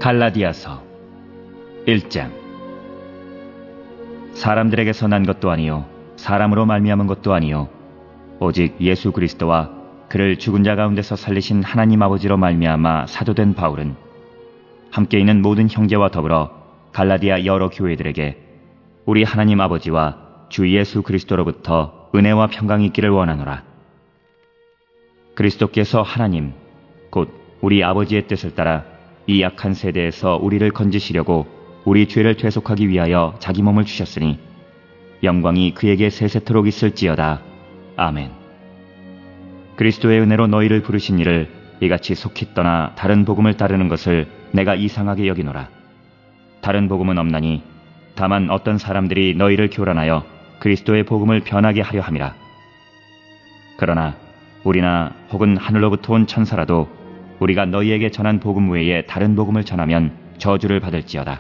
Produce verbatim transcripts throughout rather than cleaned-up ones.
갈라디아서 일 장. 사람들에게서 난 것도 아니요 사람으로 말미암은 것도 아니요 오직 예수 그리스도와 그를 죽은 자 가운데서 살리신 하나님 아버지로 말미암아 사도된 바울은 함께 있는 모든 형제와 더불어 갈라디아 여러 교회들에게 우리 하나님 아버지와 주 예수 그리스도로부터 은혜와 평강이 있기를 원하노라. 그리스도께서 하나님 곧 우리 아버지의 뜻을 따라 이 약한 세대에서 우리를 건지시려고 우리 죄를 퇴속하기 위하여 자기 몸을 주셨으니 영광이 그에게 세세토록 있을지어다. 아멘. 그리스도의 은혜로 너희를 부르신 이를 이같이 속히 떠나 다른 복음을 따르는 것을 내가 이상하게 여기노라. 다른 복음은 없나니 다만 어떤 사람들이 너희를 교란하여 그리스도의 복음을 변하게 하려 함이라. 그러나 우리나 혹은 하늘로부터 온 천사라도 우리가 너희에게 전한 복음 외에 다른 복음을 전하면 저주를 받을지어다.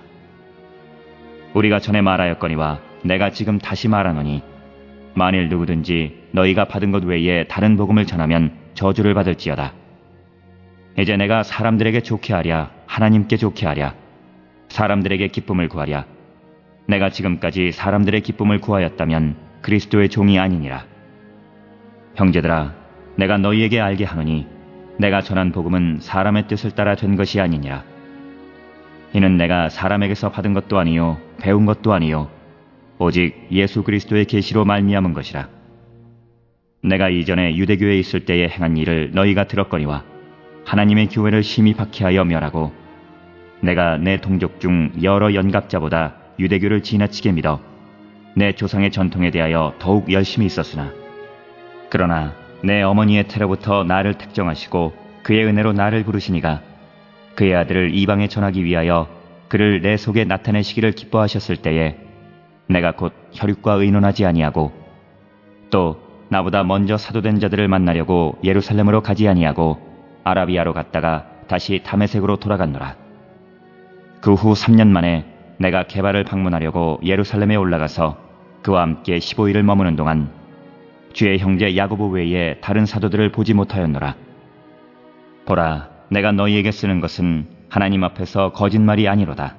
우리가 전에 말하였거니와 내가 지금 다시 말하노니 만일 누구든지 너희가 받은 것 외에 다른 복음을 전하면 저주를 받을지어다. 이제 내가 사람들에게 좋게 하랴 하나님께 좋게 하랴 사람들에게 기쁨을 구하랴 내가 지금까지 사람들의 기쁨을 구하였다면 그리스도의 종이 아니니라. 형제들아 내가 너희에게 알게 하노니 내가 전한 복음은 사람의 뜻을 따라 된 것이 아니니라. 이는 내가 사람에게서 받은 것도 아니요 배운 것도 아니요 오직 예수 그리스도의 계시로 말미암은 것이라. 내가 이전에 유대교에 있을 때에 행한 일을 너희가 들었거니와 하나님의 교회를 심히 박해하여 멸하고 내가 내 동족 중 여러 연갑자보다 유대교를 지나치게 믿어 내 조상의 전통에 대하여 더욱 열심히 있었으나 그러나 내 어머니의 태로부터 나를 택정하시고 그의 은혜로 나를 부르시니가 그의 아들을 이방에 전하기 위하여 그를 내 속에 나타내시기를 기뻐하셨을 때에 내가 곧 혈육과 의논하지 아니하고 또 나보다 먼저 사도된 자들을 만나려고 예루살렘으로 가지 아니하고 아라비아로 갔다가 다시 다메섹으로 돌아갔노라. 그 후 삼 년 만에 내가 게바를 방문하려고 예루살렘에 올라가서 그와 함께 십오 일을 머무는 동안 주의 형제 야고보 외에 다른 사도들을 보지 못하였노라. 보라, 내가 너희에게 쓰는 것은 하나님 앞에서 거짓말이 아니로다.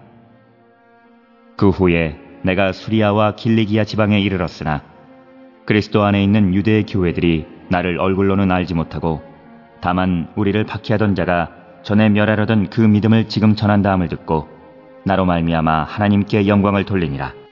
그 후에 내가 수리아와 길리기아 지방에 이르렀으나 그리스도 안에 있는 유대의 교회들이 나를 얼굴로는 알지 못하고 다만 우리를 박해하던 자가 전에 멸하려던 그 믿음을 지금 전한다함을 듣고 나로 말미암아 하나님께 영광을 돌리니라.